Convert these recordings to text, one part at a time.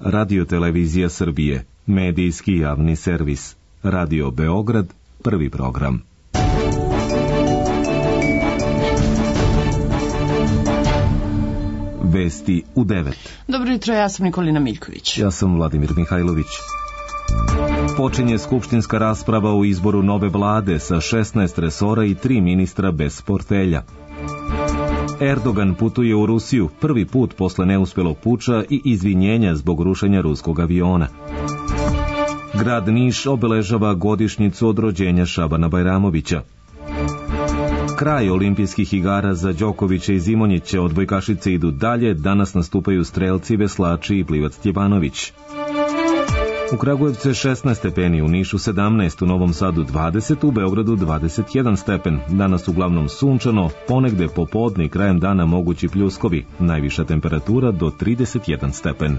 Radio-televizija Srbije, medijski javni servis. Radio Beograd, prvi program. Vesti u 9. Dobro jutro, ja sam Nikolina Miljković. Ja sam Vladimir Mihajlović. Počinje skupštinska rasprava o izboru nove vlade sa 16 resora i 3 ministra bez portfelja. Erdogan putuje u Rusiju prvi put posle neuspelog puča i izvinjenja zbog rušenja ruskog aviona. Grad Niš obeležava godišnjicu od rođenja Šabana Bajramovića. Kraj olimpijskih igara za Đokovića i Zimonjića, odbojkašice idu dalje, danas nastupaju strelci, veslači i plivac Tjebanović. U Kragujevcu je 16 stepeni, u Nišu 17, u Novom Sadu 20, u Beogradu 21 stepen. Danas uglavnom sunčano, ponegde popodne i krajem dana mogući pljuskovi, najviša temperatura do 31 stepen.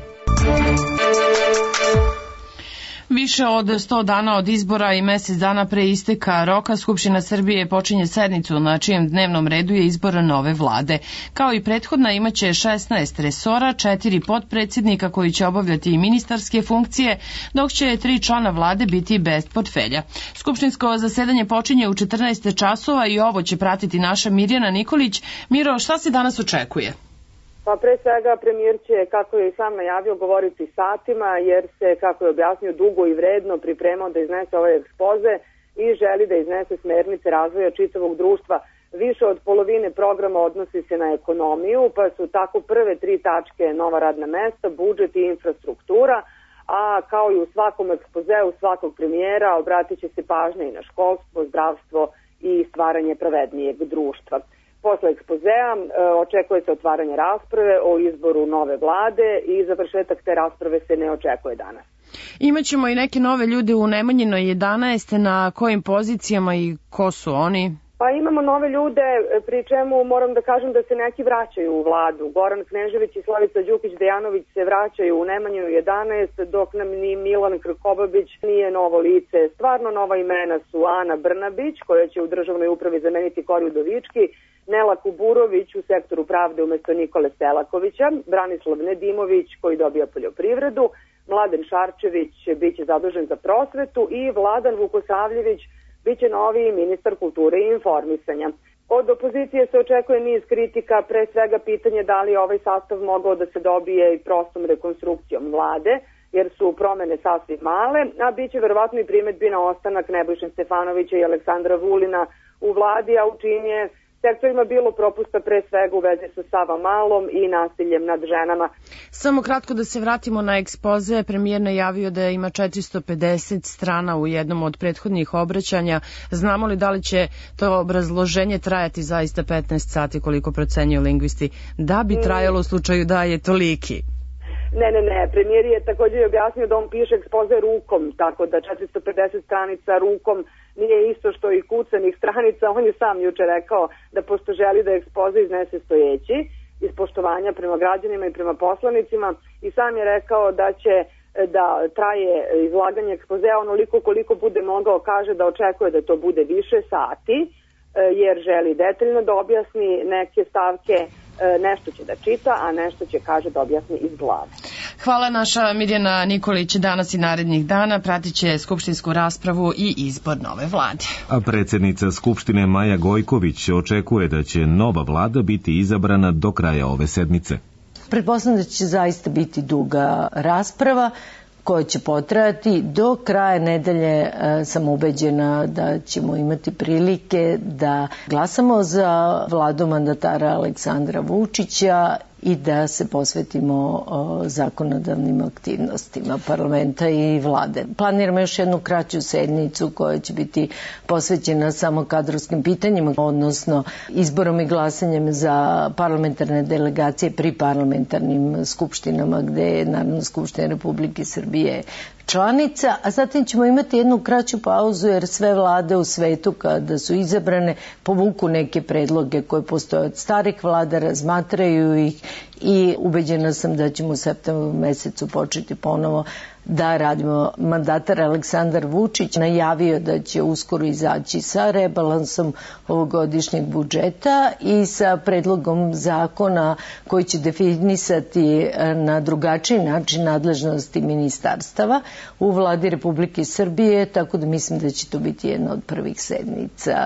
Više od 100 dana od izbora i mesec dana pre isteka roka, Skupština Srbije počinje sednicu na čijem dnevnom redu je izbor nove vlade. Kao i prethodna imaće 16 resora, 4 potpredsjednika koji će obavljati i ministarske funkcije, dok će 3 člana vlade biti bez portfelja. Skupštinsko zasedanje počinje u 14 časova i ovo će pratiti naša Mirjana Nikolić. Miro, šta se danas očekuje? Pa pre svega premijer će, kako je i sam najavio, govoriti satima, jer se, kako je objasnio, dugo i vredno pripremao da iznese ovaj ekspoze i želi da iznese smernice razvoja čitavog društva. Više od polovine programa odnosi se na ekonomiju, pa su tako prve 3 tačke nova radna mesta, budžet i infrastruktura, a kao i u svakom ekspozeu svakog premijera obratit će se pažnja i na školstvo, zdravstvo i stvaranje pravednijeg društva. Posle ekspozea očekuje se otvaranje rasprave o izboru nove vlade i završetak te rasprave se ne očekuje danas. Imaćemo i neke nove ljude u Nemanjinoj 11. Na kojim pozicijama i ko su oni? Pa imamo nove ljude, pri čemu moram da kažem da se neki vraćaju u vladu. Goran Knežević i Slavica Đukić-Dejanović se vraćaju u Nemanjinu 11, dok nam ni Milan Krkobabić nije novo lice. Stvarno nova imena su Ana Brnabić, koja će u državnoj upravi zameniti Koriju Udovički, Nela Kuburović u sektoru pravde umesto Nikole Selakovića, Branislav Nedimović koji dobija poljoprivredu, Mladen Šarčević biće zadužen za prosvetu i Vladan Vukosavljević biće novi ministar kulture i informisanja. Od opozicije se očekuje niz kritika, pre svega pitanje da li ovaj sastav mogao da se dobije i prostom rekonstrukcijom vlade, jer su promene sasvim male, a biće verovatno i primedbi na ostanak Nebojše Stefanovića i Aleksandra Vulina u vladi, a u čijim je sektorima bilo propusta pre svega u vezi sa Savamalom i nasiljem nad ženama. Samo kratko da se vratimo na ekspoze. Premijer najavio da ima 450 strana u jednom od prethodnih obraćanja. Znamo li da li će to obrazloženje trajati zaista 15 sati koliko procenjuju lingvisti, da bi trajalo u slučaju da je toliki? Ne. Premijer je također objasnio da on piše ekspoze rukom, tako da 450 stranica rukom nije isto što i kucanih stranica. On je sam juče rekao da pošto želi da ekspoze iznese stojeći, iz poštovanja prema građanima i prema poslanicima, i sam je rekao da će da traje izlaganje ekspozea onoliko koliko bude mogao, kaže da očekuje da to bude više sati, jer želi detaljno da objasni neke stavke, nešto će da čita, a nešto će, kaže, da objasni iz glave. Hvala. Naša Mirjana Nikolić danas i narednih dana pratit će skupštinsku raspravu i izbor nove vlade. A predsjednica Skupštine Maja Gojković očekuje da će nova vlada biti izabrana do kraja ove sedmice. Pretpostavljam da će zaista biti duga rasprava koja će potrajati do kraja nedelje. Sam ubeđena da ćemo imati prilike da glasamo za vladu mandatara Aleksandra Vučića i da se posvetimo zakonodavnim aktivnostima parlamenta i vlade. Planiramo još jednu kraću sednicu koja će biti posvećena samo kadrovskim pitanjima, odnosno izborom i glasanjem za parlamentarne delegacije pri parlamentarnim skupštinama gde je Narodna skupština Republike Srbije članica, a zatim ćemo imati jednu kraću pauzu jer sve vlade u svetu kada su izabrane povuku neke predloge koje postoje od starih vlada, razmatraju ih i ubeđena sam da ćemo u septembru mesecu početi ponovo da radimo. Mandatar Aleksandar Vučić najavio da će uskoro izaći sa rebalansom ovogodišnjeg budžeta i sa predlogom zakona koji će definisati na drugačiji način nadležnosti ministarstava u vladi Republike Srbije, tako da mislim da će to biti jedna od prvih sednica.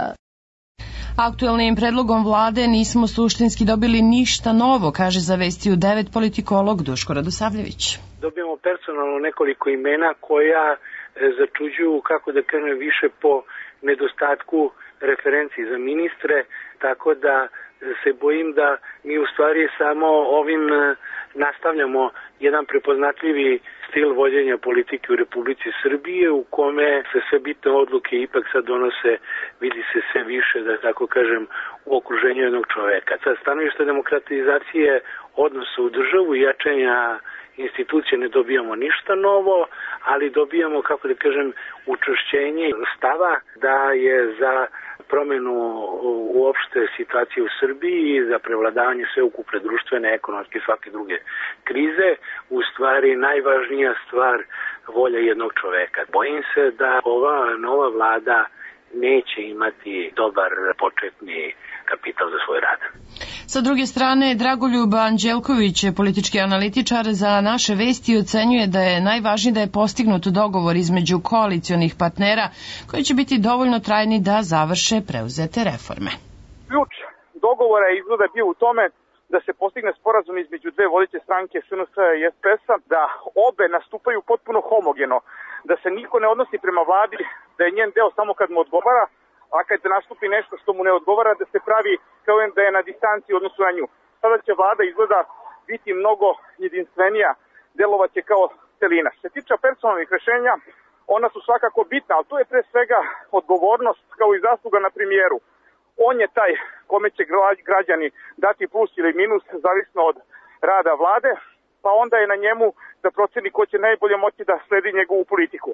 Aktuelnim predlogom vlade nismo suštinski dobili ništa novo, kaže za Vesti u 9 politikolog Duško Radosavljević. Dobijamo personalno nekoliko imena koja začuđuju, kako da kažem, više po nedostatku referenciji za ministre, tako da se bojim da mi u stvari samo ovim nastavljamo jedan prepoznatljivi stil vođenja politike u Republici Srbije, u kome se sve bitne odluke ipak sad donose, vidi se sve više, da tako kažem, u okruženju jednog čoveka. Sa stanovišta demokratizacije odnosa u državu i jačanja institucije ne dobijamo ništa novo, ali dobijamo, kako da kažem, učvršćenje stava da je za promenu uopšte situacije u Srbiji i za prevladavanje sveukupne društvene, ekonomske i svake druge krize, u stvari najvažnija stvar volja jednog čoveka. Bojim se da ova nova vlada neće imati dobar početni kapital za svoj rad. Sa druge strane, Dragoljub Anđelković, politički analitičar za Naše vesti, ocenjuje da je najvažnije da je postignut dogovor između koalicionih partnera koji će biti dovoljno trajni da završe preuzete reforme. Ključ dogovora je izgleda bio u tome da se postigne sporazum između dve vodeće stranke SNS i SPS-a, da obe nastupaju potpuno homogeno, da se niko ne odnosi prema vladi, da je njen deo samo kad mu odgovara, a kad nastupi nešto što mu ne odgovara, da se pravi kao da je na distanci u odnosu na nju. Sada će vlada izgleda biti mnogo jedinstvenija, delovaće kao celina. Što se tiče personalnih rešenja, ona su svakako bitna, ali to je pre svega odgovornost kao i zasluga na premijeru. On je taj kome će građani dati plus ili minus, zavisno od rada vlade, pa onda je na njemu da proceni ko će najbolje moći da sledi njegovu politiku.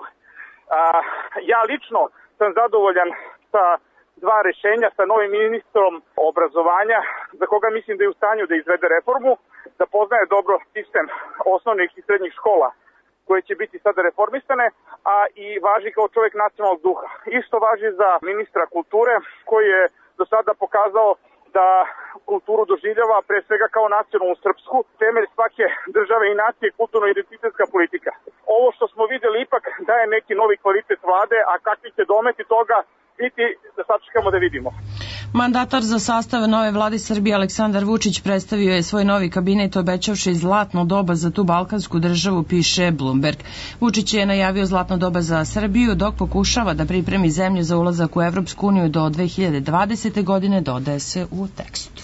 Ja lično sam zadovoljan sa dva rešenja, sa novim ministrom obrazovanja, za koga mislim da je u stanju da izvede reformu, da poznaje dobro sistem osnovnih i srednjih škola koje će biti sada reformisane, a i važi kao čovjek nacionalnog duha. Isto važi za ministra kulture, koji je do sada pokazao da kulturu doživljava pre svega kao nacionalnu srpsku, temelj svake države i nacije, kulturno-identitetska politika. Ovo što smo vidjeli ipak daje neki novi kvalitet vlade, a kakvi će dometi toga biti, da sačekamo da vidimo. Mandatar za sastav nove vlade Srbije Aleksandar Vučić predstavio je svoj novi kabinet obećavši zlatno doba za tu balkansku državu, piše Bloomberg. Vučić je najavio zlatno doba za Srbiju dok pokušava da pripremi zemlju za ulazak u Evropsku uniju do 2020. godine, dodaje se u tekstu.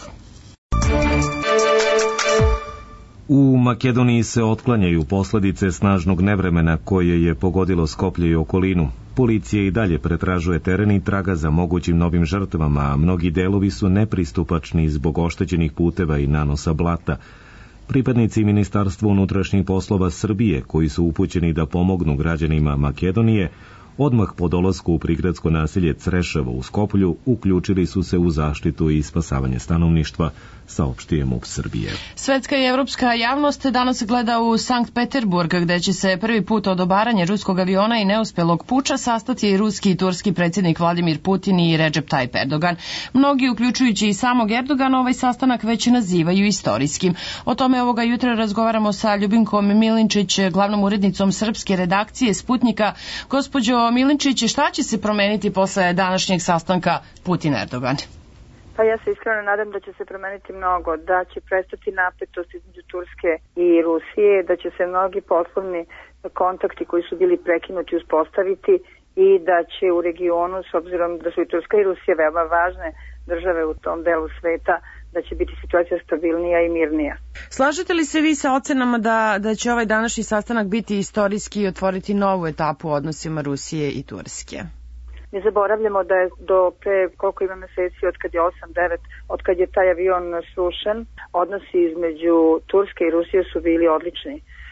U Makedoniji se otklanjaju posledice snažnog nevremena koje je pogodilo Skoplje i okolinu. Policija i dalje pretražuje teren i traga za mogućim novim žrtvama, a mnogi delovi su nepristupačni zbog oštećenih puteva i nanosa blata. Pripadnici Ministarstva unutrašnjih poslova Srbije, koji su upućeni da pomognu građanima Makedonije, odmah po dolasku u prigradsko naselje Creševo u Skoplju uključili su se u zaštitu i spasavanje stanovništva, saopštio MUP Srbije. Svetska i evropska javnost danas gleda u Sankt Peterburg, gde će se prvi put od obaranja ruskog aviona i neuspelog puča sastati i ruski i turski predsjednik Vladimir Putin i Recep Tayyip Erdogan. Mnogi, uključujući i samog Erdogana, ovaj sastanak već nazivaju istorijskim. O tome ovoga jutra razgovaramo sa Ljubinkom Milinčić, glavnom urednicom srpske redakcije Sputnika. Gospođo Milinčić, šta će se promeniti posle današnjeg sastanka Putin-Erdogan? Pa ja se iskreno nadam da će se promeniti mnogo, da će prestati napetost između Turske i Rusije, da će se mnogi poslovni kontakti koji su bili prekinuti uspostaviti i da će u regionu, s obzirom da su i Turska i Rusija veoma važne države u tom delu sveta, da će biti situacija stabilnija i mirnija. Slažete li se vi sa ocenama da će ovaj današnji sastanak biti istorijski i otvoriti novu etapu u odnosima Rusije i Turske? Ne zaboravljamo da je do pre koliko ima meseci, od kad je 8-9, od kad je taj avion srušen, odnosi između Turske i Rusije su bili odlični.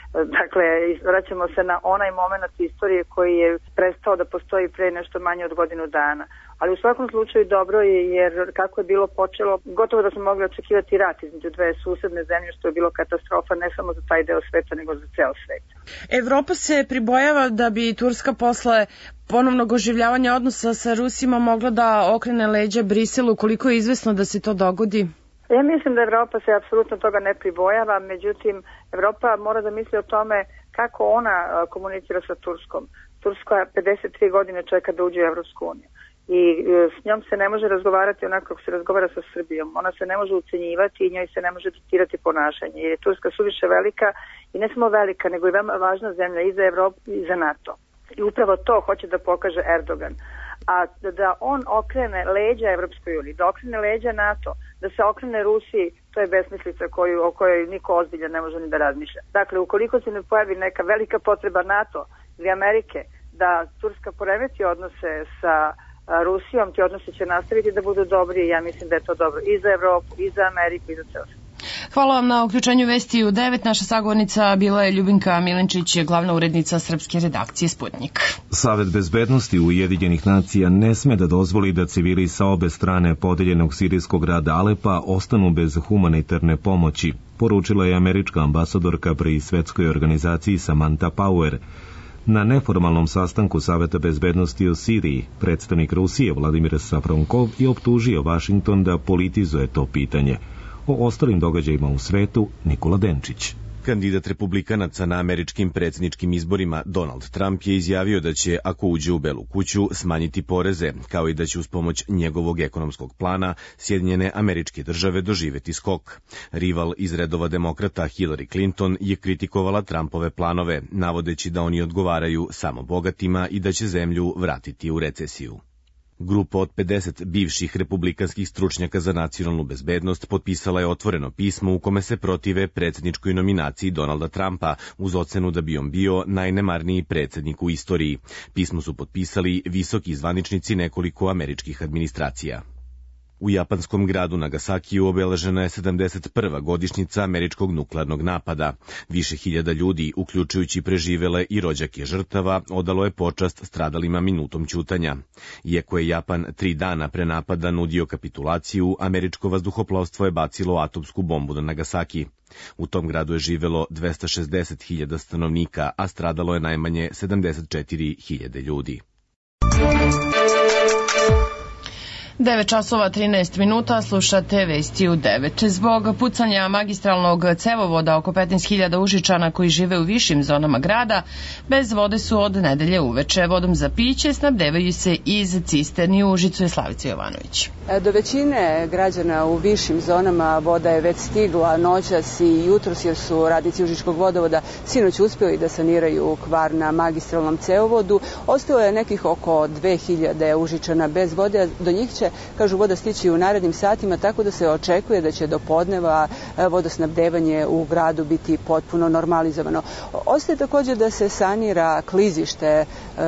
Dakle, vraćamo se na onaj moment istorije koji je prestao da postoji pre nešto manje od godinu dana. Ali u svakom slučaju dobro je, jer kako je bilo počelo, gotovo da smo mogli očekivati rat između dve susedne zemlje, što je bilo katastrofa ne samo za taj deo sveta, nego za ceo svet. Evropa se pribojava da bi Turska posle ponovnog oživljavanja odnosa sa Rusima mogla da okrene leđa Briselu, koliko je izvesno da se to dogodi? Ja mislim da Evropa se apsolutno toga ne pribojava, međutim, Evropa mora da misli o tome kako ona komunicira sa Turskom. Turska 53 godine čeka da uđe u Evropsku uniju i s njom se ne može razgovarati onako kako se razgovara sa Srbijom. Ona se ne može ucenjivati i njoj se ne može diktirati ponašanje, jer je Turska suviše velika i ne samo velika, nego i veoma važna zemlja i za Evropu i za NATO. I upravo to hoće da pokaže Erdogan. A da on okrene leđa Evropskoj uniji, da okrene leđa NATO, da se okrene Rusiji, to je besmislica o kojoj niko ozbiljan ne može ni da razmišlja. Dakle, ukoliko se ne pojavi neka velika potreba NATO ili Amerike da Turska poremeti odnose sa Rusijom, ti odnosi će nastaviti da budu dobri i ja mislim da je to dobro i za Evropu, i za Ameriku, i za ceo svijet. Hvala vam na uključenju Vesti u 9. Naša sagovornica bila je Ljubinka Milenčić, glavna urednica srpske redakcije Sputnik. Savet bezbednosti Ujedinjenih nacija ne sme da dozvoli da civili sa obe strane podeljenog sirijskog grada Alepa ostanu bez humanitarne pomoći, poručila je američka ambasadorka pri svetskoj organizaciji Samantha Power. Na neformalnom sastanku Saveta bezbednosti o Siriji, predstavnik Rusije Vladimir Safronkov je optužio Vašington da politizuje to pitanje. O ostalim događajima u svetu Nikola Denčić. Kandidat republikanaca na američkim predsjedničkim izborima Donald Trump je izjavio da će, ako uđe u Belu kuću, smanjiti poreze, kao i da će uz pomoć njegovog ekonomskog plana Sjedinjene Američke Države doživjeti skok. Rival iz redova demokrata Hillary Clinton je kritikovala Trumpove planove, navodeći da oni odgovaraju samo bogatima i da će zemlju vratiti u recesiju. Grupa od 50 bivših republikanskih stručnjaka za nacionalnu bezbednost potpisala je otvoreno pismo u kome se protive predsjedničkoj nominaciji Donalda Trumpa uz ocenu da bi on bio najnemarniji predsjednik u istoriji. Pismo su potpisali visoki zvaničnici nekoliko američkih administracija. U japanskom gradu Nagasakiju obeležena je 71. godišnjica američkog nuklearnog napada. Više hiljada ljudi, uključujući preživele i rođake žrtava, odalo je počast stradalima minutom ćutanja. Iako je Japan 3 dana pre napada nudio kapitulaciju, američko vazduhoplovstvo je bacilo atomsku bombu na Nagasaki. U tom gradu je živelo 260.000 stanovnika, a stradalo je najmanje 74.000 ljudi. 9 časova 13 minuta, slušate Vesti u 9. Zbog pucanja magistralnog cevovoda oko 15.000 Užičana koji žive u višim zonama grada bez vode su od nedelje uveče. Vodom za piće snabdevaju se iz cisterni u Užicu. Je Slavica Jovanović. Do većine građana u višim zonama voda je već stigla noćas i jutros, jer su radnici Užičkog vodovoda sinoć uspjeli da saniraju kvar na magistralnom cevovodu. Ostalo je nekih oko 2.000 Užičana bez vode, do njih će, kažu, voda stići u narednim satima, tako da se očekuje da će do podneva vodosnabdevanje u gradu biti potpuno normalizovano. Ostaje također da se sanira klizište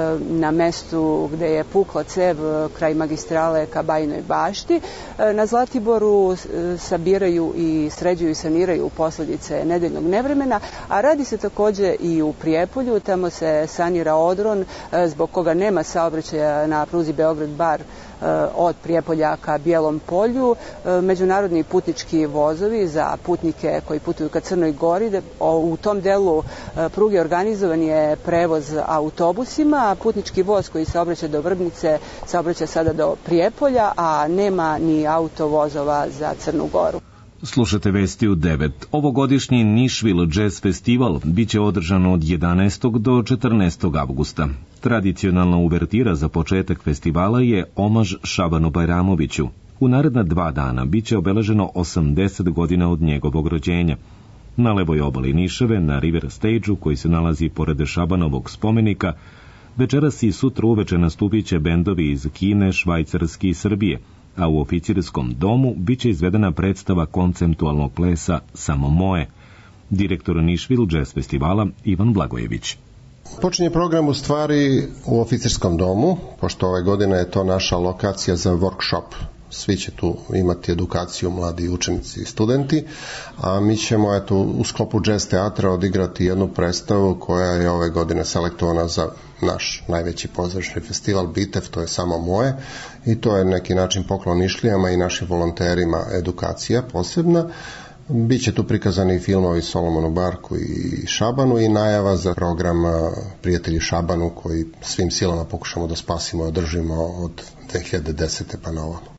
na mestu gde je pukla cev kraj magistrale ka Bajinoj Bašti. Na Zlatiboru sabiraju i sređuju i saniraju posljedice nedeljnog nevremena, a radi se također i u Prijepolju. Tamo se sanira odron zbog koga nema saobraćaja na pruzi Beograd-Bar od Prijepolja ka Bijelom Polju. Međunarodni putnički vozovi za putnike koji putuju ka Crnoj Gori. U tom delu pruge organizovan je prevoz autobusima, a putnički voz koji saobraća do Vrbnice saobraća sada do Prijepolja, a nema ni autovozova za Crnu Goru. Slušate Vesti u 9. Ovogodišnji Nišvil Jazz Festival biće održan od 11. do 14. avgusta. Tradicionalna uvertira za početak festivala je omaž Šabanu Bajramoviću. U naredna 2 dana biće obeleženo 80 godina od njegovog rođenja. Na levoj obali Nišave, na River Stage-u, koji se nalazi pored Šabanovog spomenika, večeras i sutra uveče nastupit će bendovi iz Kine, Švajcarske i Srbije, a u oficirskom domu biće izvedena predstava konceptualnog plesa Samo moje. Direktor Nišvil Jazz Festivala Ivan Blagojević. Počinje program u stvari u oficirskom domu, pošto ove godine je to naša lokacija za workshop svi će tu imati edukaciju, mladi učenici i studenti, a mi ćemo u sklopu jazz teatra odigrati jednu predstavu koja je ove godine selektovana za naš najveći pozorišni festival Bitev, to je Samo moje, i to je neki način poklon Nišlijama i našim volonterima edukacija posebna. Biće tu prikazani filmovi Solomonu Barku i Šabanu i najava za program Prijatelji Šabanu koji svim silama pokušamo da spasimo i održimo od 2010. pa na ovamo.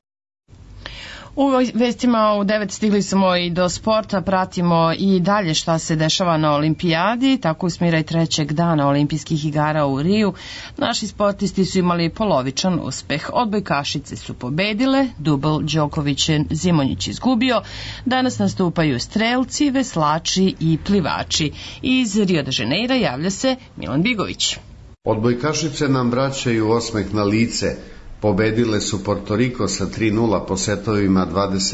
U vestima u 9 stigli smo i do sporta, pratimo i dalje šta se dešava na olimpijadi, tako usmira i trećeg dana olimpijskih igara u Riju. Naši sportisti su imali polovičan uspeh. Odbojkašice su pobedile, dubl Đoković-Zimonjić izgubio, danas nastupaju strelci, veslači i plivači. Iz Rio de Janeira javlja se Milan Bigović. Odbojkašice nam vraćaju osmeh na lice. Pobedile su Porto Riko sa 3-0 po setovima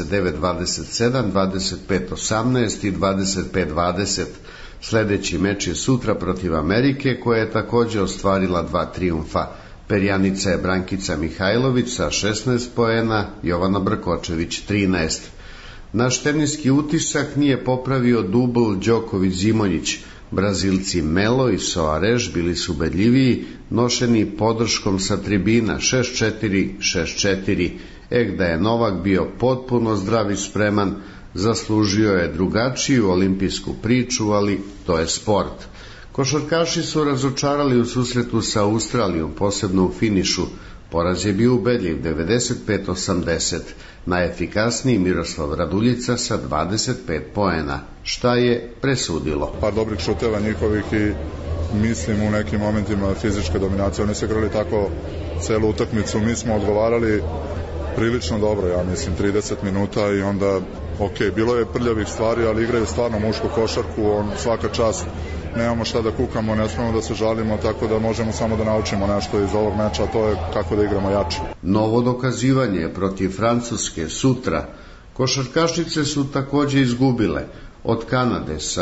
29-27, 25-18 i 25-20. Sledeći meč je sutra protiv Amerike, koja je takođe ostvarila 2 trijumfa. Perjanica je Brankica Mihajlović sa 16 poena, Jovana Brkočević 13. Naš teniski utisak nije popravio dubl Đoković-Zimonjić. Brazilci Melo i Soares bili su ubedljiviji, nošeni podrškom sa tribina 6-4, 6-4. Da je Novak bio potpuno zdrav i spreman, zaslužio je drugačiju olimpijsku priču, ali to je sport. Košarkaši su razočarali u susretu sa Australijom, posebno u finišu. Poraz je bio ubedljiv 95-80. Najefikasniji Miroslav Raduljica sa 25 poena. Šta je presudilo? Par dobrih šuteva njihovih i mislim u nekim momentima fizička dominacija. Oni su igrali tako celu utakmicu, mi smo odgovarali prilično dobro, ja mislim 30 minuta i onda bilo je prljavih stvari, ali igraju stvarno mušku košarku, svaka čast. Nemamo šta da kukamo, ne smemo da se žalimo, tako da možemo samo da naučimo nešto iz ovog meča, a to je kako da igramo jače. Novo dokazivanje protiv Francuske sutra. Košarkašice su takođe izgubile od Kanade sa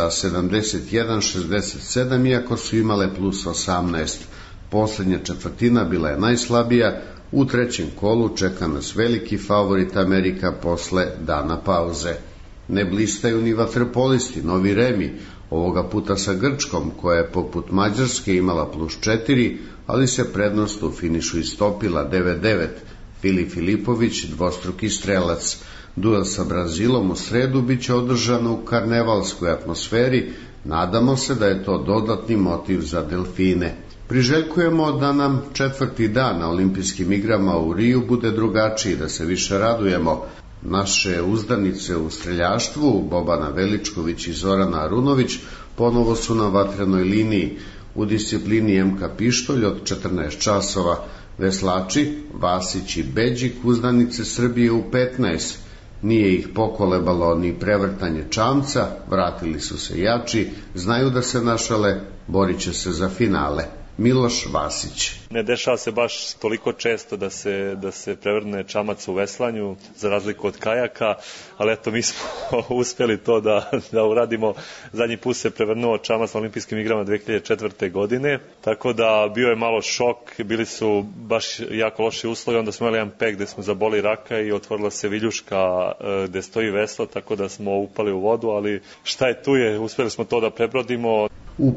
71-67, iako su imale plus 18. Poslednja četvrtina bila je najslabija, u trećem kolu čeka nas veliki favorit Amerika posle dana pauze. Ne blistaju ni vaterpolisti, Novi Remi, ovoga puta sa Grčkom, koja je poput Mađarske imala plus 4, ali se prednost u finišu istopila 9-9. Filip Filipović, dvostruki strelac. Duel sa Brazilom u sredu biće održan u karnevalskoj atmosferi. Nadamo se da je to dodatni motiv za delfine. Priželjkujemo da nam četvrti dan na olimpijskim igrama u Riju bude drugačiji, da se više radujemo. Naše uzdanice u streljaštvu, Bobana Veličković i Zorana Arunović, ponovo su na vatrenoj liniji u disciplini MK pištolj od 14 časova. Veslači, Vasić i Beđik, uzdanice Srbije u 15. Nije ih pokolebalo ni prevrtanje čamca, vratili su se jači, znaju da se našale, borit će se za finale. Miloš Vasić. Ne dešava se baš toliko često da se prevrne čamac u veslanju, za razliku od kajaka, ali eto mi smo uspjeli to da uradimo. Zadnji put se prevrnuo čamac na olimpijskim igrama 2004. godine, tako da bio je malo šok, bili su baš jako loši uslovi, onda smo imali jedan pek gde smo zaboli raka i otvorila se viljuška gde stoji veslo, tako da smo upali u vodu, ali šta je tu je, uspjeli smo to da prebrodimo. U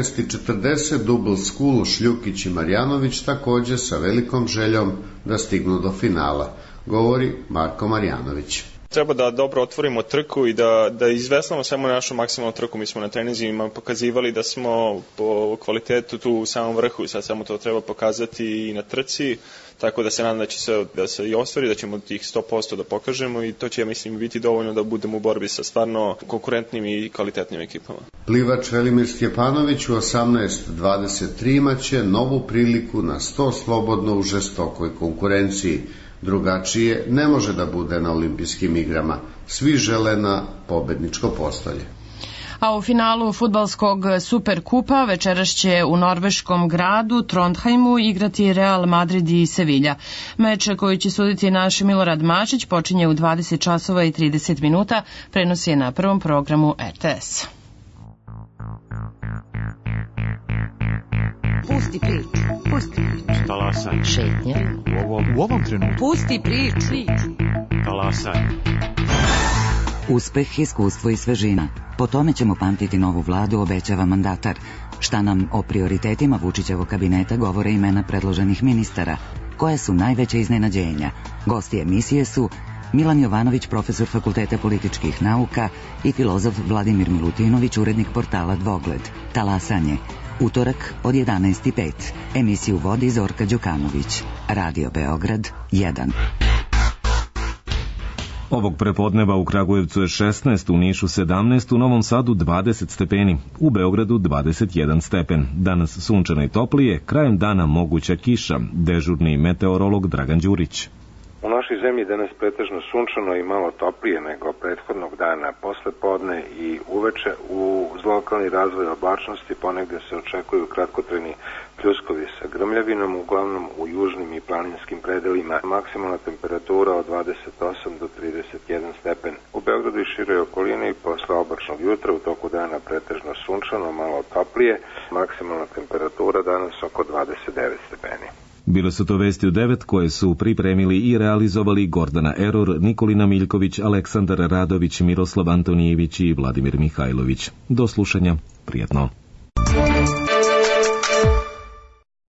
15:40 dubl Skul, Šljukić i Marjanović takođe sa velikom željom da stignu do finala, govori Marko Marjanović. Treba da dobro otvorimo trku i da izveslamo samo našu maksimalnu trku. Mi smo na treninzima pokazivali da smo po kvalitetu tu u samom vrhu i sad samo to treba pokazati i na trci, tako da se nadam da se i ostvari, da ćemo tih 100% da pokažemo i to će, mislim, biti dovoljno da budemo u borbi sa stvarno konkurentnim i kvalitetnim ekipama. Plivač Velimir Stjepanović u 18:23 imaće novu priliku na 100 slobodno u žestokoj konkurenciji. Drugačije ne može da bude na olimpijskim igrama. Svi žele na pobedničko postolje. A u finalu fudbalskog Superkupa večeras će u norveškom gradu Trondheimu igrati Real Madrid i Sevilla. Meč koji će suditi naš Milorad Mačić počinje u 20 časova i 30 minuta, prenosi je na prvom programu RTS. Pusti priču. Pusti priču. Talasaj. Šetnja. U ovom trenutku. Pusti priču. Talasaj. Uspeh, iskustvo i svežina. Po tome ćemo pamtiti novu vladu, obećava mandatar. Šta nam o prioritetima Vučićevog kabineta govore imena predloženih ministara? Koje su najveće iznenađenja? Gosti emisije su Milan Jovanović, profesor Fakulteta političkih nauka, i filozof Vladimir Milutinović, urednik portala Dvogled. Talasanje. Utorak od 11:05. Emisiju vodi Zorka Đukanović. Radio Beograd 1. Ovog prepodneva u Kragujevcu je 16, u Nišu 17, u Novom Sadu 20 stepeni, u Beogradu 21 stepen. Danas sunčano i toplije, krajem dana moguća kiša, dežurni meteorolog Dragan Đurić. U našoj zemlji danas pretežno sunčano i malo toplije nego prethodnog dana posle podne i uveče. Uz lokalni razvoj oblačnosti ponegde se očekuju kratkotrajni pljuskovi sa grmljavinom, uglavnom u južnim i planinskim predelima. Maksimalna temperatura od 28 do 31 stepen. U Beogradu i široj okolini posle oblačnog jutra u toku dana pretežno sunčano, malo toplije. Maksimalna temperatura danas oko 29 stepeni. Bile su to vesti u 9 koje su pripremili i realizovali Gordana Eror, Nikolina Miljković, Aleksandar Radović, Miroslav Antonijević i Vladimir Mihajlović. Do slušanja, prijatno.